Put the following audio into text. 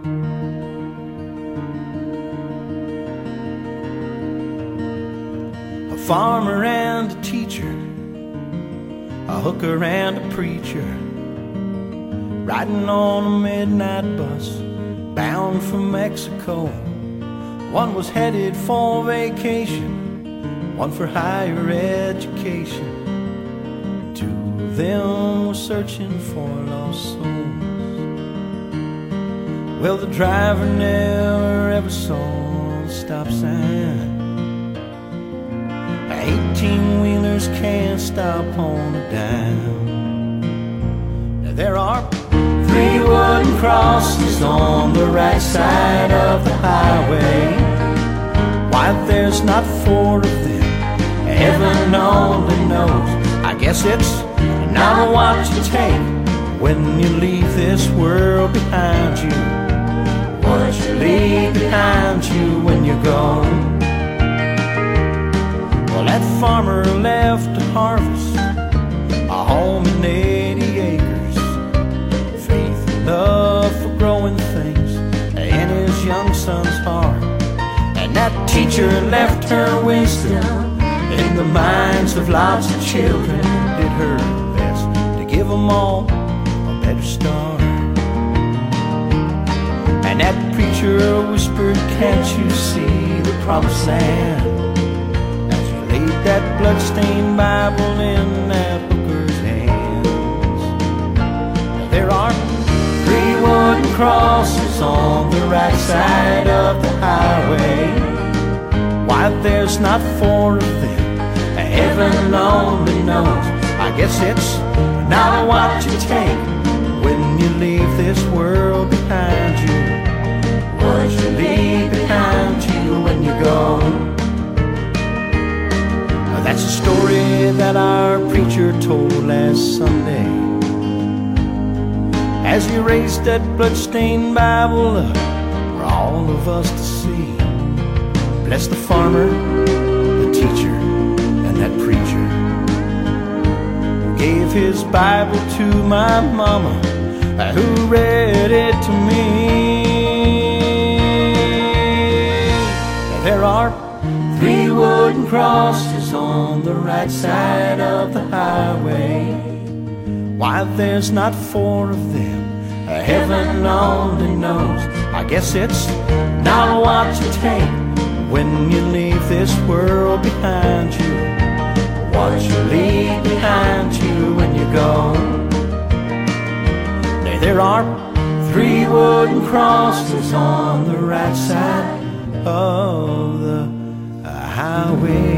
A farmer and a teacher, a hooker and a preacher, riding on a midnight bus bound for Mexico. One was headed for vacation, one for higher education. Two of them were searching for lost souls. Well, the driver never ever saw the stop sign. 18-wheelers can't stop on a dime. Now there are 3 wooden crosses on the right side of the highway. Why there's not 4 of them, heaven only knows. I guess it's not what you take when you leave this world behind you, what you leave behind you when you go. Well, that farmer left to harvest a home in 80 acres, faith and love for growing things in his young son's heart. And that teacher left her wisdom in the minds of lots of children, did her best to give them all a better start. And that preacher whispered, can't you see the promised land? Laid that bloodstained Bible in that hooker's hands. There are 3 wooden crosses on the right side of the highway. Why there's not 4 of them, heaven only knows. I guess it's not what you take when you leave this world behind you, what you leave behind you when you go. That's a story that our preacher told last Sunday as he raised that bloodstained Bible up for all of us to see. Bless the farmer, the teacher, and that preacher who gave his Bible to my mama, who read it to me. There are 3 wooden crosses on the right side of the highway. Why there's not 4 of them, heaven only knows. I guess it's not what you take when you leave this world behind you, what you leave behind you when you go. There are 3 wooden crosses on the right side of the highway.